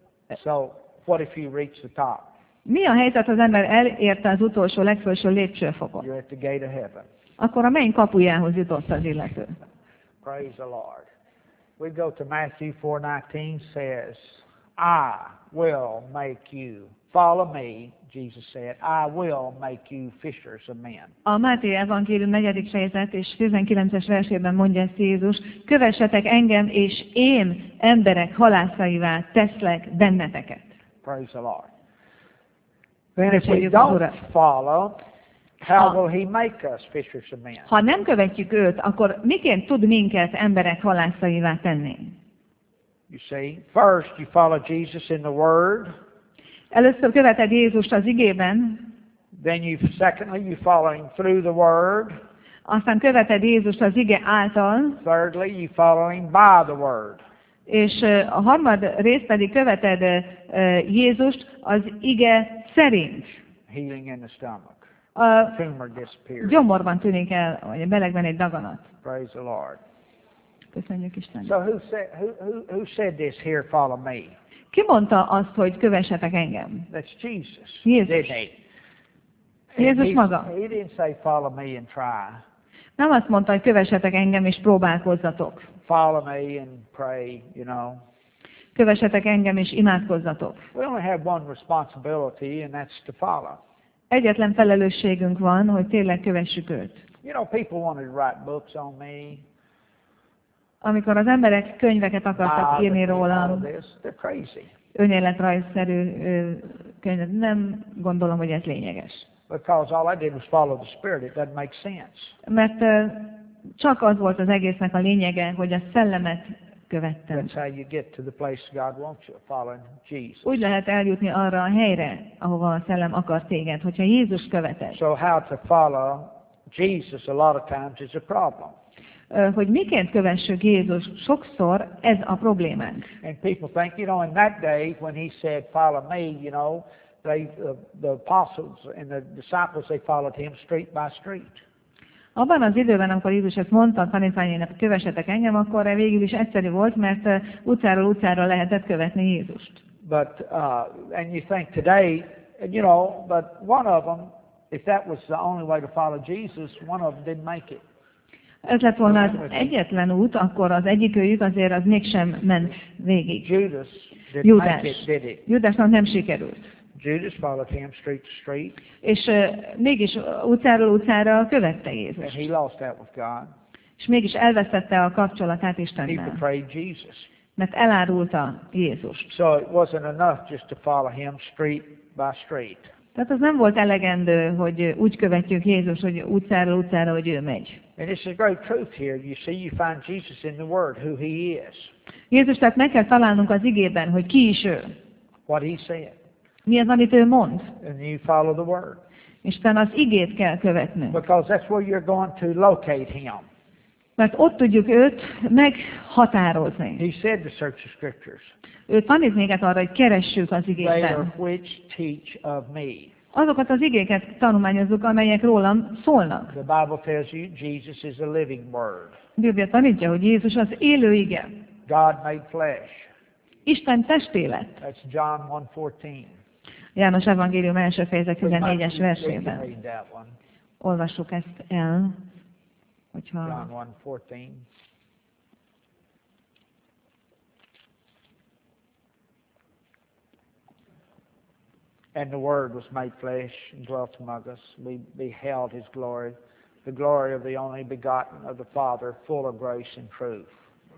So, what if you reach the top? Mi a helyzet, ha az ember elérte az utolsó, legfelső lépcsőfokot? You're at the gate of heaven. Akkor a menny kapujához jutott az illető. Praise the Lord. We go to Matthew four nineteen says, I will make you follow me, Jesus said, I will make you fishers of men. A Máté evangélium negyedik fejezet és tizenkilences versében mondja ezt Jézus, kövessetek engem, és én emberek halászaivá teszlek benneteket. Praise the Lord. Then if we Dicsérjük az don't Urat. follow, how Ha- will He make us fishers of men? Ha nem követjük őt, akkor miként tud minket emberek halászaivá tenni? You see, first you follow Jesus in the Word, Először követed Jézust az igében, then you secondly you follow Him through the Word, aztán követed Jézust az ige által, thirdly you follow Him by the Word. és ö, a harmad rész pedig követed ö, ö, Jézust az ige szerint. Healing in the stomach, A tumor disappears. gyomorban tűnik el, vagy a belegben egy daganat. Praise the Lord. Köszönjük Isten. So who said who, who, who said this here? Follow me. Ki mondta azt, hogy kövessetek engem? That's Jesus. Jézus. Didn't he? Jézus he, maga. He didn't say follow me and try. Nem azt mondta, hogy kövessetek engem és próbálkozzatok. Follow me and pray, you know. Kövessetek engem és imádkozzatok. We only have one responsibility, and that's to follow. Egyetlen felelősségünk van, hogy tényleg kövessük őt. You know, people wanted to write books on me. Amikor az emberek könyveket akartak írni rólam, They're crazy. önéletrajzszerű ö, könyvet, nem gondolom, hogy ez lényeges. Because all I did was follow the Spirit. It doesn't make sense. Mert ö, csak az volt az egésznek a lényege, hogy a szellemet követtem. That's how you get to the place God wants you, following Jesus. Úgy lehet eljutni arra a helyre, ahova a szellem akar téged, hogyha Jézus követed. So how to follow Jesus a lot of times is a problem. Ö, Hogy miként kövessük Jézus, sokszor ez a problémánk. And people think, you know, in that day when he said, follow me, you know, they, uh, the apostles and the disciples, they followed him street by street. Abban az időben, amikor Jézus ezt mondta a tanítványainak, kövessetek engem, akkor végül is egyszerű volt, mert ö, utcáról utcára lehetett követni Jézust. But, uh, and you think today, you know, but one of them, if that was the only way to follow Jesus, one of them didn't make it. Ez lett volna az egyetlen út, akkor az egyikőjük azért az mégsem ment végig. Judas didn't Júdás. make it, did it? Júdásnak nem sikerült. Judas followed him street to street, És uh, mégis utcáról utcára követte and Jézus. he lost that with God. És mégis elvesztette a kapcsolatát He Istennel, betrayed Jesus. mert elárulta Jézust. So it wasn't enough just to follow him street by street. Tehát az nem volt elegendő, hogy úgy követjük Jézus, hogy utcáról utcára, hogy ő megy. And it's a great truth here. You see, you find Jesus in the Word, who he is, Jézus, tehát meg kell találnunk az igében, hogy ki is ő. what he said, Mi az, amit ő mond. and you follow the Word. Isten az igét kell követnünk. Because that's where you're going to locate him. Mert ott tudjuk őt meghatározni. He said to search the Scriptures. Ő tanít minket arra, hogy keressük az They are igében. which teach of me. Azokat az igéket tanulmányozzuk, amelyek rólam szólnak. The Bible tells you Jesus is a living Word. A Biblia tanítja, hogy Jézus az élő ige. God made flesh. Isten testélet. That's John one fourteen. János evangélium első fejezet tizennégyes We can versében. read that one. Olvassuk ezt el, hogyha... John one fourteen. And the Word was made flesh and dwelt among us. We beheld his glory, the glory of the only begotten of the Father, full of grace and truth.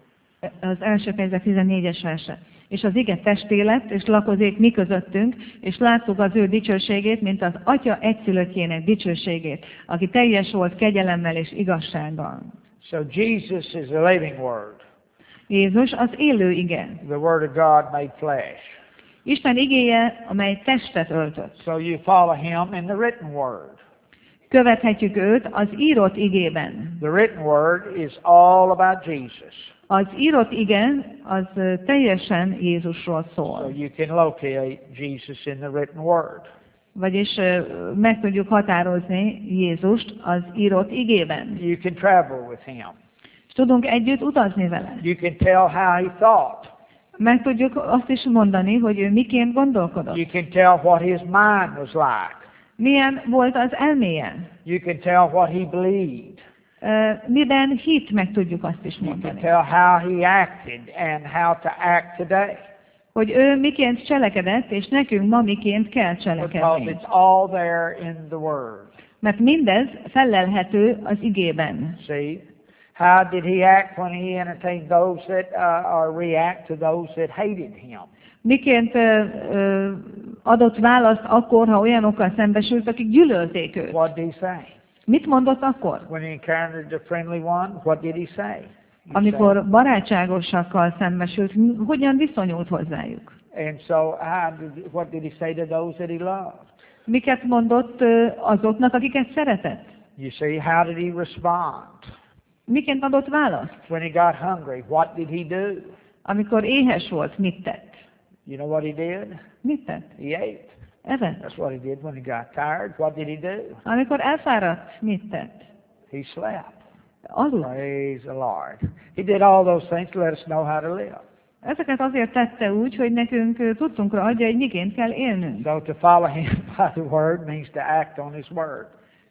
Az első fejezet tizennégyes verse. És az ige testé lett, és lakozék mi közöttünk, és láttuk az ő dicsőségét, mint az Atya egyszülöttjének dicsőségét, aki teljes volt kegyelemmel és igazsággal. So Jesus is a living Word. Jézus az élő ige. The Word of God made flesh. Isten igéje, amely testet öltött. So you follow him in the written Word. Követhetjük őt az írott igében. The written Word is all about Jesus. Az írott igen, az ö, teljesen Jézusról So szól. you can locate Jesus in the written Word. Vagyis ö, meg tudjuk határozni Jézust az írott igében. You can travel with him. És tudunk együtt utazni vele. You can tell how he thought. Meg tudjuk azt is mondani, hogy ő miként gondolkodott. You can tell what his mind was like. Milyen volt az elméje. You can tell what he believed. Ö, Miben hit, meg tudjuk azt is You can mondani. tell how he acted and how to act today. Hogy ő miként cselekedett, és nekünk ma miként kell Because cselekedni. it's all there in the Word. Mert mindez felelhető az igében. See? How did he act when he entertained those that, uh, or react to those that hated him? Miként ö, ö, adott választ akkor, ha olyanokkal szembesült, akik gyűlölték őt. What did he say? Mit mondott akkor? When he encountered the friendly one, what did he say? He Amikor barátságosakkal szembesült, hogyan viszonyult hozzájuk? said- And so, how did, what did he say to those that he loved? Miket mondott ö, azoknak, akiket szeretett? You see, how did he respond? Miként adott választ? When he got hungry, what did he do? Amikor éhes volt, mit tett? You know what he did? Mit tett? He ate. Evett. That's what he did when he got tired. What did he do? Amikor elfáradt, mit tett? He slept. Aludt. Praise the Lord. He did all those things to let us know how to live. Ezeket azért tette úgy, hogy nekünk ö, tudtunkra adja, hogy miként kell élnünk. So to follow him by the Word means to act on his Word.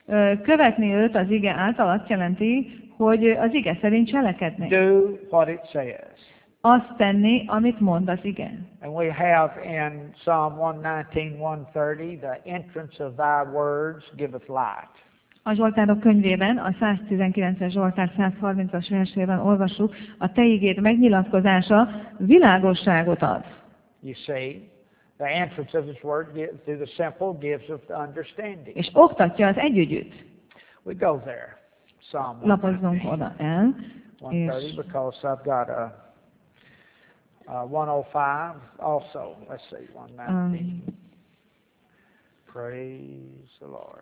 Ö, Követni őt az ige által azt jelenti, hogy az ige szerint cselekedni. Do what it says. Azt tenni, amit mond az ige. And we have in Psalm one nineteen, one thirty, the entrance of thy words giveth light. A Zsoltárok könyvében, a száztizenkilences Zsoltár százharmincas versében olvassuk, a te igéd megnyilatkozása világosságot ad. You see, the entrance of his word gi- through the simple gives us understanding. És oktatja az együgyűt. We go there. Psalm Lapozzunk oda el, one thirty, és because I've got a, a one oh five also. Let's see, one nineteen. um, Praise the Lord.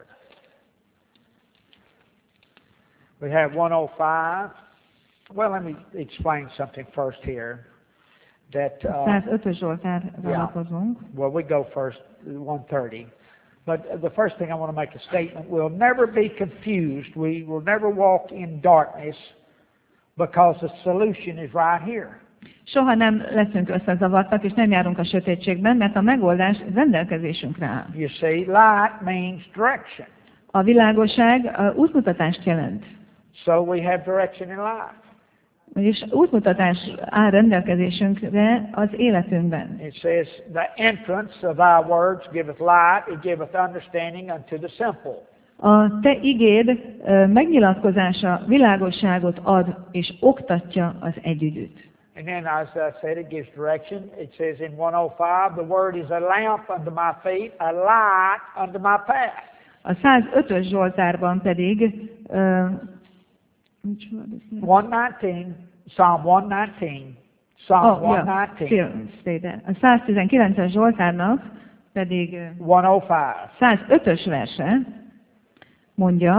We have one oh five. Well, let me explain something first here. That uh, százötös Zsoltárra Yeah. lapozunk. well, we go first, one thirty. But the first thing I want to make a statement: we'll never be confused. We will never walk in darkness, because the solution is right here. Soha nem leszünk összezavartak, és nem járunk a sötétségben, mert a megoldás rendelkezésünkre áll. You see, light means direction. A világosság a útmutatást jelent. So we have direction in life. Vagyis útmutatás áll rendelkezésünkre az életünkben. It says, the entrance of thy words giveth light, it giveth understanding unto the simple. A te igéd ö, megnyilatkozása világosságot ad és oktatja az együgyűt. And then, as I said, it gives direction. It says in one oh five, the word is a lamp unto my feet, a light unto my path. A százötös Zsoltárban pedig ö, micsoda ez? one nineteen, Psalm one nineteen, Psalm Oh, one yeah, nineteen, still stay there. A száztizenkilences Zsoltárnak pedig ö, one oh five. százötös verse mondja,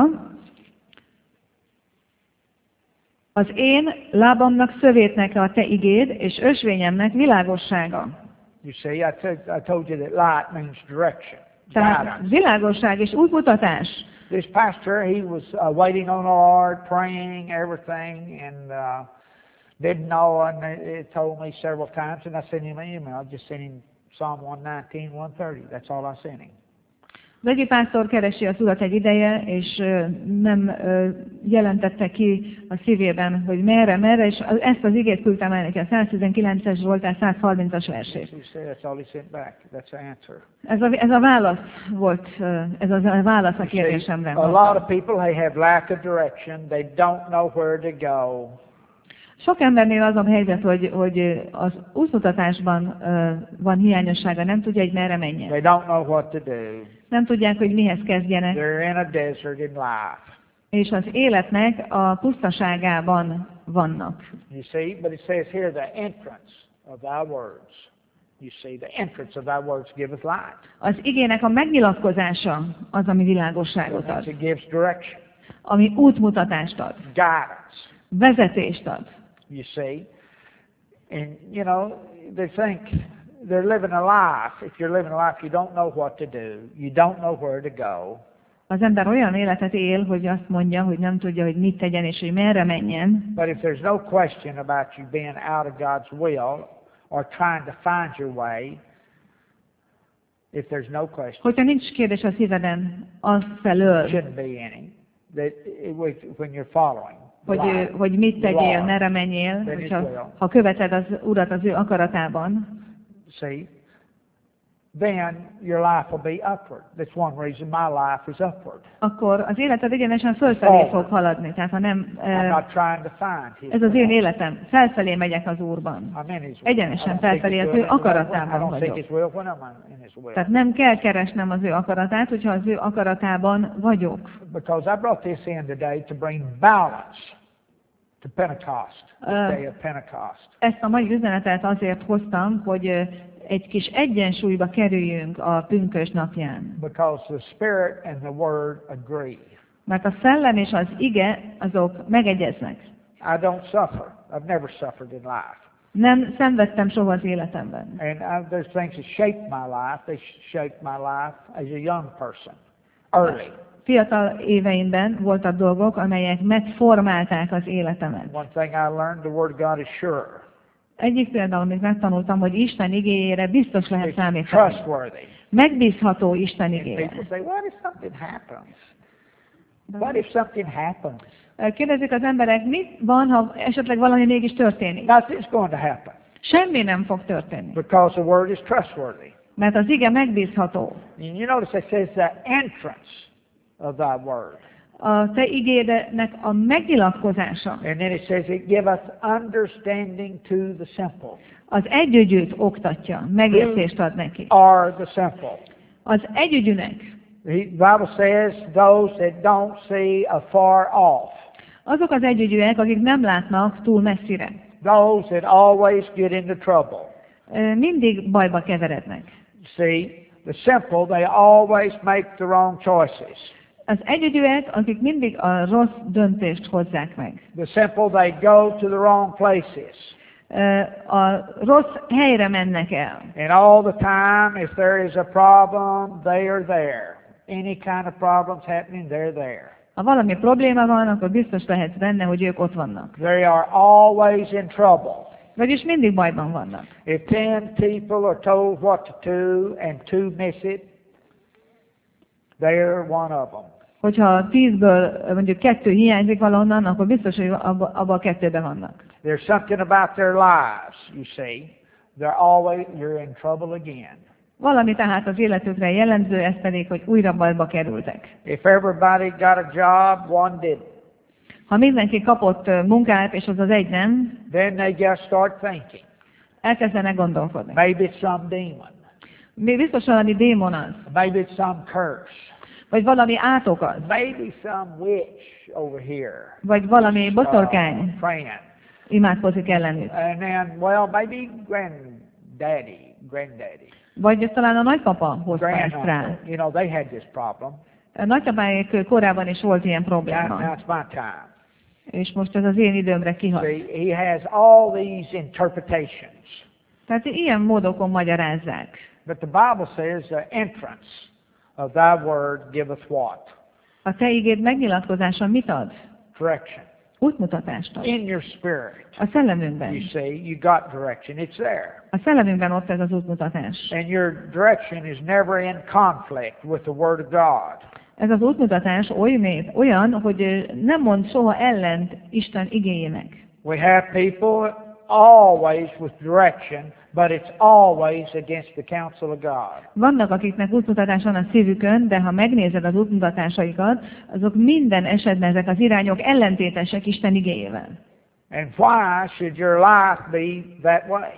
az én lábamnak szövétnek a te igéd, és ösvényemnek világossága. You see, I, told- I told you that light means direction, Tehát guidance. világosság és útmutatás. This pastor, he was uh, waiting on the Lord, praying, everything, and uh, didn't know, and he told me several times, and I sent him an email. I just sent him Psalm one nineteen, one thirty. That's all I sent him. Az egyik pásztor keresi az Urat egy ideje, és ö, nem ö, jelentette ki a szívében, hogy merre, merre, és ezt az igét küldtem el neki, a száztizenkilences Zsoltár százharmincas versét. He said that's all he sent back. That's the answer. Ez a, ez a válasz volt, ö, ez az a válasz a You see, kérdésemre. a lot of people, they have lack of direction. They don't know where to go. Sok embernél az a helyzet, hogy, hogy az útmutatásban ö, van hiányossága, nem tudja, hogy merre menjen. They don't know what to do. Nem tudják, hogy mihez kezdjenek, They're in a desert in life. és az életnek a pusztaságában vannak. You see, but it says here the entrance of thy words. You see, the entrance of thy words giveth light. Az igének a megnyilatkozása az, ami világosságot ad, It gives direction, ami útmutatást ad, guidance. vezetést ad. You see, and you know they think they're living a life. If you're living a life, you don't know what to do. You don't know where to go. Az ember olyan életet él, hogy azt mondja, hogy nem tudja, hogy mit tegyen és hogy merre menjen. But if there's no question about you being out of God's will or trying to find your way, if there's no question, Hogyha nincs kérdés a szíveden az felől, shouldn't be any. That it, when you're following, the hogy, light, hogy mit the tegyél, Lord, merre menjél, then hogyha, His will. ha követed az Urat az ő akaratában, See, then your life will be upward. That's one reason my life is upward. akkor az életed egyenesen fölfelé Forward. fog haladni. Tehát ha nem, I'm eh, not trying to find His ez az én will. életem, felfelé megyek az Úrban. I'm in His will. Egyenesen I don't seek felfelé His az will ő in His will. akaratában I don't seek vagyok. His will when I'm in His will. Tehát nem kell keresnem az ő akaratát, hogyha az ő akaratában vagyok. Because I brought this in today to bring balance to Pentecost, the Uh, day of Pentecost. Ezt a mai üzenetet azért hoztam, hogy ö, egy kis egyensúlyba kerüljünk a pünkösd napján. Because the Spirit and the Word agree. Mert a szellem és az ige, azok megegyeznek. I don't suffer. I've never suffered in life. Nem szenvedtem soha az életemben. And I, there's things that shaped my life. They shaped my life as a young person, early. Fiatal éveimben voltak dolgok, amelyek megformálták az életemet. One thing I learned, the Word of God is sure. Egyik például, amit megtanultam, hogy Isten igéjére biztos lehet It's számítani. trustworthy. Megbízható Isten And igére. people say, what if something happens? What if something happens? Kérdezik az emberek, mi van, ha esetleg valami mégis történik? Nothing's going to happen Semmi nem fog történni, because the word is trustworthy. mert az ige megbízható. And you notice it says the entrance of thy word. A te igédnek a megnyilatkozása, And then it says it give us understanding to the simple. az együgyűt oktatja, megértést ad neki. Are the simple. Az együgyűnek, The Bible says those that don't see afar off. azok az együgyűek, akik nem látnak túl messzire, Those that always get into trouble. Ö, mindig bajba keverednek. See, the simple, they always make the wrong choices. Az együgyűek, akik mindig a rossz döntést hozzák meg. The simple, they go to the wrong places. Ö, A rossz helyre mennek el. And all the time, if there is a problem, they are there. Any kind of problems happening, they're there. Ha valami probléma van, akkor biztos lehetsz benne, hogy ők ott vannak. They are always in trouble. Vagyis mindig bajban vannak. If ten people are told what to do and two miss it, they're one of them. Hogyha tízből mondjuk kettő hiányzik valahonnan, akkor biztos, hogy abban abba a kettőben vannak. There's something about their lives, you see. They're always, you're in trouble again. Valami tehát az életükre jellemző, ez pedig, hogy újra bajba kerültek. If everybody got a job, one didn't. Ha mindenki kapott ö, munkát, és az az egy nem, Then they just start thinking. elkezdenek gondolkodni. Maybe it's some demon. Mi biztos valami démon az, Maybe it's some curse. vagy valami átok az, Maybe some witch over here. vagy valami boszorkány Uh, praying. imádkozik ellenük. And then, well, maybe granddaddy, granddaddy, Vagy talán a nagypapa hozta ezt rá. granduncle. You know, they had this problem. A nagypapáik korábban is volt ilyen Now, probléma, now it's my time. és most ez az én időmre kihat. See, he has all these interpretations. Tehát ilyen módokon magyarázzák. But the Bible says the entrance of thy word giveth what? A te igéd megnyilatkozása mit ad? Direction. Útmutatást ad. In your spirit, A szellemünkben. you see, you got direction. It's there. A szellemünkben ott ez az útmutatás. And your direction is never in conflict with the Word of God. Ez az útmutatás olyan, olyan, hogy nem mond soha ellent Isten igéjének. We have people always with direction, but it's always against the counsel of God. Vannak, akiknek útmutatás van a szívükön, de ha megnézed az útmutatásaikat, azok minden esetben ezek az irányok ellentétesek Isten igéjével. And why should your life be that way?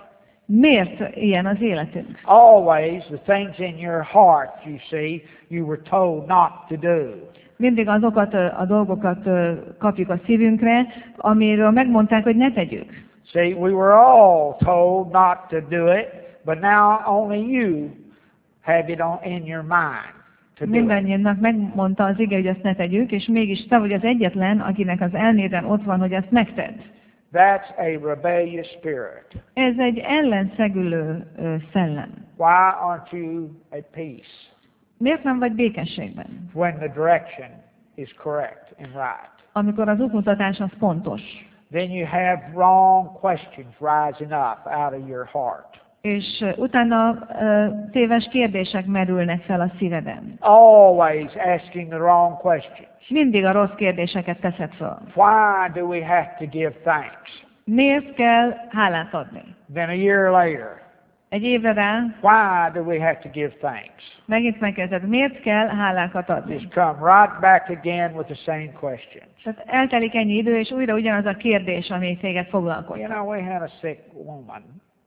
Miért ilyen az életünk? Always the things in your heart, you see, you were told not to do. Mindig azokat a dolgokat kapjuk a szívünkre, amiről megmondták, hogy ne tegyük. See, we were all told not to do it, but now only you have it on, in your mind to do it. Mindannyiunknak megmondta az ige, hogy ezt ne tegyük, és mégis te vagy az egyetlen, akinek az elméden ott van, hogy ezt megtedd. That's a rebellious spirit. Ez egy ellenszegülő ö, szellem. Why aren't you at peace Miért nem vagy békességben? when the direction is correct and right? Amikor az útmutatás az pontos, Then you have wrong questions rising up out of your heart. és ö, utána ö, téves kérdések merülnek fel a szíveden. Always asking the wrong questions. Mindig a rossz kérdéseket teszed fel. Why do we have to give thanks? Miért kell hálát adni? Then a year later, Egy évre rá why do we have to give thanks? megint megkezded, miért kell hálákat adni? Just come right back again with the same questions. Tehát eltelik ennyi idő, és újra ugyanaz a kérdés, ami téged You foglalkoztat. know, we had a sick woman.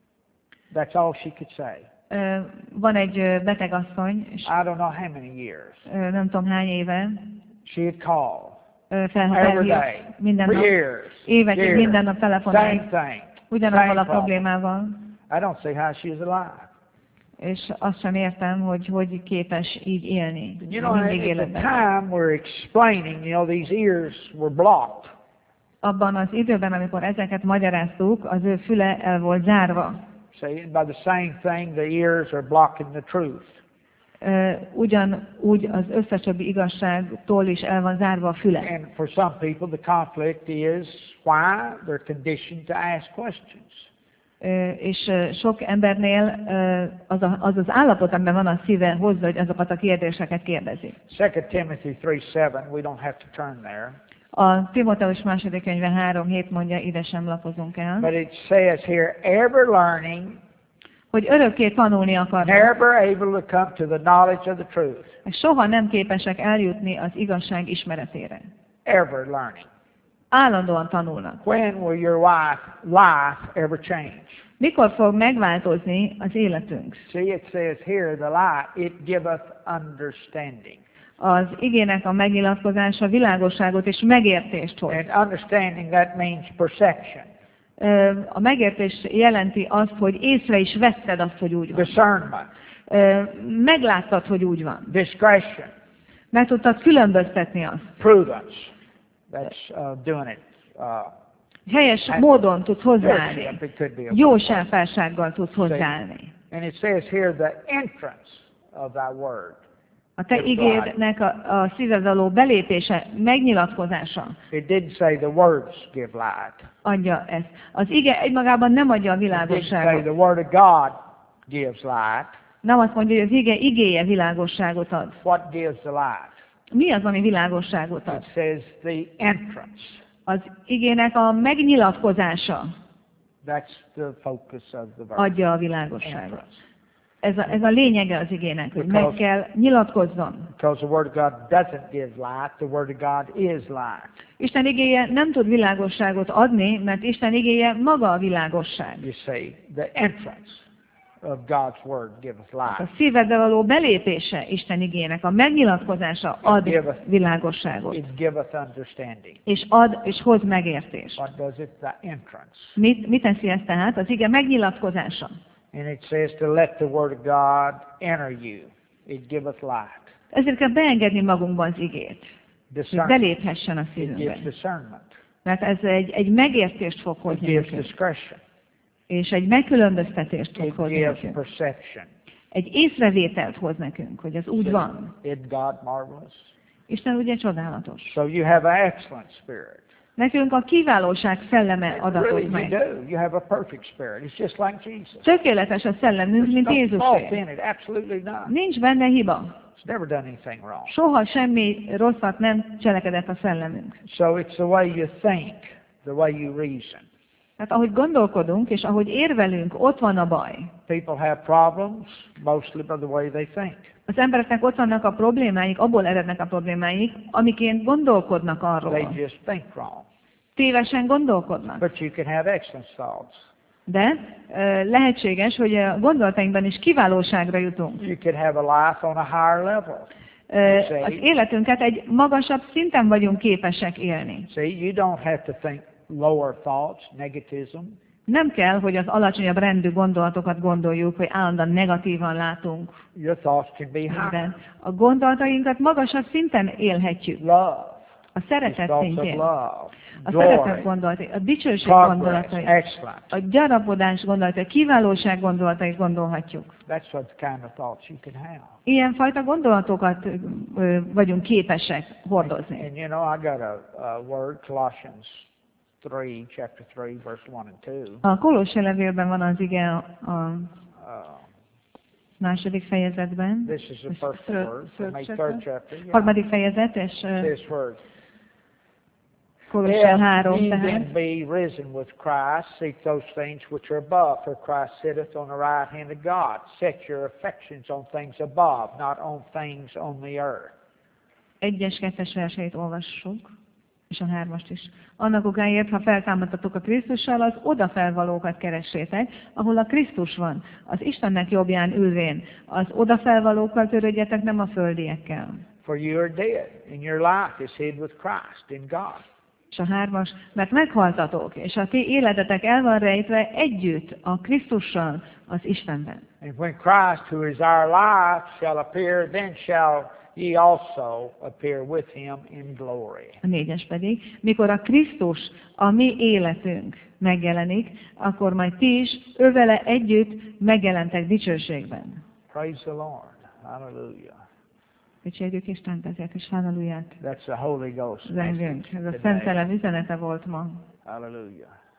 That's all she could say. Ö, Van egy ö, beteg asszony, és I don't know how many years. ö, nem tudom hány éve, She'd call ö, fel, every day, felhívott minden for nap, years, évekig years, minden nap same telefonál, thing, ugyanazzal same a problem. problémával, I don't see how she is alive. és azt sem értem, hogy hogy képes így élni, You know, mindig at the életben. time we're explaining, you know, these ears were blocked. Abban az időben, amikor ezeket magyaráztuk, az ő füle el volt zárva. See, by the same thing, the ears are blocking the truth. Ö, Ugyanúgy az összes többi igazságtól is el van zárva a füle. And for some people, the conflict is why they're conditioned to ask questions. Ö, És ö, sok embernél ö, az, a, az az állapot, amiben van a szíve, hozza, hogy azokat a kérdéseket kérdezi. Second Timothy three seven, we don't have to turn there. A Timóteus második könyve három hét mondja, ide sem lapozunk el, But it says here, ever learning, hogy örökké tanulni akarnak, never able to come to the knowledge of the truth. és soha nem képesek eljutni az igazság ismeretére. Ever learning. Állandóan tanulnak. When will your life, life ever change? Mikor fog megváltozni az életünk? See, it says here, the light, it giveth understanding. Az igének a megnyilatkozása világosságot és megértést hoz. And understanding, that means perception, Ö, A megértés jelenti azt, hogy észre is vetted azt, hogy úgy van. discernment, Ö, Megláttad, hogy úgy van. discretion, Meg tudtad különböztetni azt. prudence. That's uh, doing it. Uh, Helyes módon tudsz hozzáállni. leadership, it could be a Jó sáfársággal tudsz hozzáállni. And it says here, the entrance of thy word. A te igédnek a, a szíved való belépése, megnyilatkozása It didn't say the words give light. adja ezt. Az ige egymagában nem adja a It didn't say világosságot. the word of God gives light. Nem azt mondja, hogy az ige igéje világosságot ad. What gives the light? Mi az, ami világosságot ad? It says the entrance. Az igének a megnyilatkozása That's the focus of the verse. adja a világosságot. Entrance. Ez a, ez a lényege az igének, hogy meg kell nyilatkozzon. Because the word of God doesn't give light, the word of God is light. Isten igéje nem tud világosságot adni, mert Isten igéje maga a világosság. You see, the entrance of God's word giveth A light. szívedbe való belépése Isten igének, a megnyilatkozása ad világosságot. It giveth understanding. És ad és hoz megértést. What does it? The entrance. Mit, mit teszi ez tehát? Az ige megnyilatkozása. And it says to let the word of God enter you. It giveth light. Ezért kell beengedni magunkban az igét, hogy Discernment. beléphessen a It gives szívünkbe. discernment. Mert ez egy, egy megértést fog It hozni gives nekünk, discretion. és egy megkülönböztetést fog It hozni gives nekünk. perception. Egy észrevételt hoz nekünk, hogy ez úgy van. Isn't God marvelous? Isten ugye csodálatos. So you have an excellent spirit. Nekünk a kívánság szelleme adatot Really, you meg. do. You have a perfect spirit. It's just like Jesus. Tökéletes a szellemünk, mint There's no fault Jézusé. in it. Absolutely none. Nincs benne hiba. It's never done anything wrong. Soha semmi rosszat nem cselekedett a szellemünk. So it's the way you think, the way you reason. Tehát ahogy gondolkodunk, és ahogy érvelünk, ott van a baj. People have problems mostly by the way they think. Az embereknek ott vannak a problémáik, abból erednek a problémáik, amiként gondolkodnak They arról. just think wrong. Tévesen gondolkodnak. But you can have excellent thoughts. De ö, lehetséges, hogy a gondolatainkban is kiválóságra jutunk. You can have a life on a higher level. Ö, Az életünket egy magasabb szinten vagyunk képesek élni. See, you don't have to think lower thoughts, negativism. Nem kell, hogy az alacsonyabb rendű gondolatokat gondoljuk, hogy állandóan negatívan látunk. Your thoughts can be higher. Minden. A gondolatainkat magasabb szinten élhetjük. Love. A It's szeretet thoughts of szintjén. love. A Glory. szeretet gondolatai, a dicsőség Progress. gondolatai, Excellent. a gyarapodás gondolatai, a kiválóság gondolatait gondolhatjuk. That's what kind of thoughts you can have. Ilyenfajta gondolatokat ö, vagyunk képesek hordozni. And you know, I got a, a word, Colossians three, chapter three, verse one and two. A Kolosse levélben van az ige a, a Uh, második fejezetben, this is the This first third- word. third Make chapter? third chapter. Yeah. harmadik fejezet, és ö, This word. Kolosse If három, ye tehát then be risen with Christ, seek those things which are above, for Christ sitteth on the right hand of God. Set your affections on things above, not on things on the earth. egyes, kettes verseit olvassuk, és a hármast is. Annak okáért, ha feltámadtatok a Krisztussal, az odafelvalókat keressétek, ahol a Krisztus van, az Istennek jobbján ülvén. Az odafelvalókkal törődjetek, nem a földiekkel. For you are dead, and your life is hid with Christ in God. És a hármas, mert meghaltatok, és a ti életetek el van rejtve együtt a Krisztussal az Istenben. And when Christ, who is our life, shall appear, then shall ye also appear with him in glory. A négyes pedig, mikor a Krisztus, a mi életünk megjelenik, akkor majd ti is ővele együtt megjelentek dicsőségben. Praise the Lord. Hallelujah. Dicsérjük Istent ezért, és halleluját That's the Holy Ghost zengünk. message Ez a today. Szent Szellem üzenete volt ma. Hallelujah.